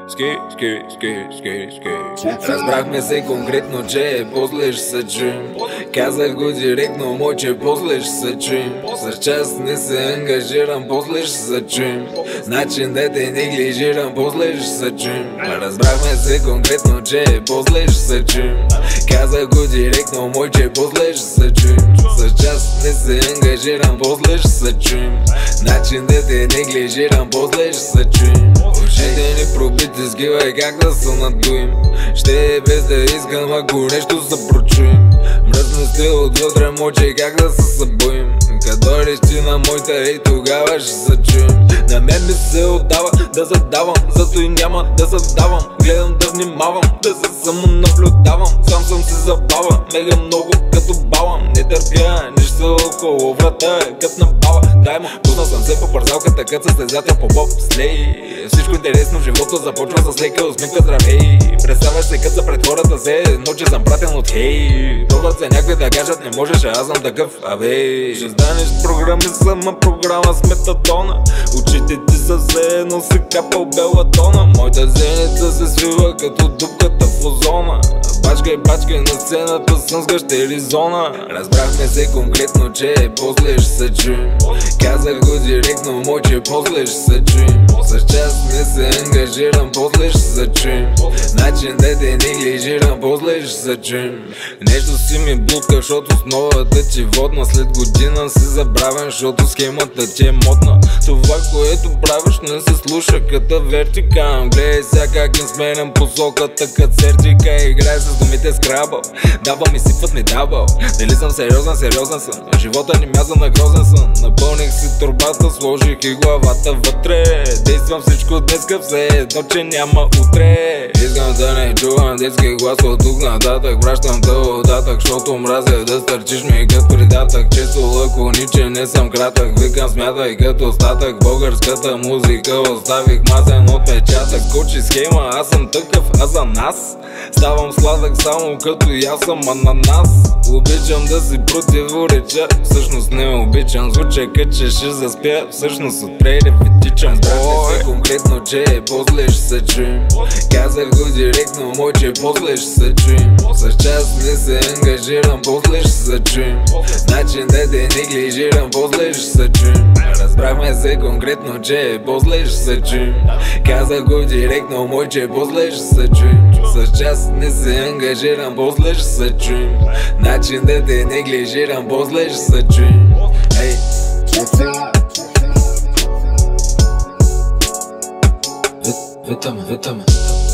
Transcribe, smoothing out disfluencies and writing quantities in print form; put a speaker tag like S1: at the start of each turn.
S1: Разбрахме се конкретно, че после ще се чуем. Казах го директно, мой, че после ще се чуем. За час не се ангажирам, после ще се чуем. Начин да те неглижирам, после ще се чуем. Разбрахме се конкретно, че после ще се чуем. Казах го директно, мой, че после ще се чуем. За час не се ангажирам, после ще се чуем. Начин да те неглижирам, после ще се чуем. Ушите ни пробити сгивай как да се надуем. Ще е без да искам, ако нещо се прочуем. Мръсна сте отвътре, мочи как да се събуем. Като дойдеш ти на моята и тогава ще се чуем. На мен ми се отдава да задавам, зато и няма да задавам. Гледам да внимавам, да се самонаблюдавам. Сам съм си забава, мега много като балам. Не търпя нищо около врата, кът на бала. Дай му, пусна съм се по парзалката, кът състезател по боп слей. Всичко интересно в живота започва с лека усмивка, здравей. Представяш се кът са пред хората, се едно, че съм пратен от хей. Пробват се някакви да кажат, не можеш, аз съм такъв, абе. Ще станеш програмист, сама програма с метадона. Очите ти са все едно се капал белатона. Моята зеница се свива като дупката в озона. Бачкай на сцената съм с гъщери зона. Разбрахме се конкретно, че после ще се чуем. Казах го директно, мой, че после ще се чуем. С час не се ангажирам, после ще се чуем. Начин да те неглижирам, после ще се чуем. Нещо си ми блудка, защото основата ти водна. След година си забравен, защото схемата ти е модна. Това, което правиш, не се слуша като вертикал. Гледай сега как им сменям посоката като сертика. Играй с думите скрабъл, давам и сипват ми дабъл. Дали съм сериозен, сериозен съм. Живота ни мяза на грозен съм. Напълних си турбата, сложих и главата вътре. Действам всичко днеска, все едно, че няма утре. Искам да не чувам детски глас от тук нататък. Вращам те отдатък, защото мразя да стърчиш ми като придатък. Често лаконичен, не съм кратък. Викам смятай като остатък. Българската музика оставих мазен отпечатък. Кочи схема, аз съм такъв, а за нас ставам сладък само като аз съм ананас. Обичам да си противореча, всъщност не обичам. Звуча че ще заспя, всъщност отпреди витичам. Збрахме се конкретно, че после ще се чуем. Казах го директно, мой, че после ще се чуем. С час не се ангажирам, после ще се чуем. Начин да те неглижирам, после ще се чуем. Разбрахме се конкретно, че после ще се чуем. Казах го директно, мой, че после ще се чуем. С час не се ангажирам, после ще се чуем. Начин да те неглижирам, после ще се чуем. Ей! Витаме.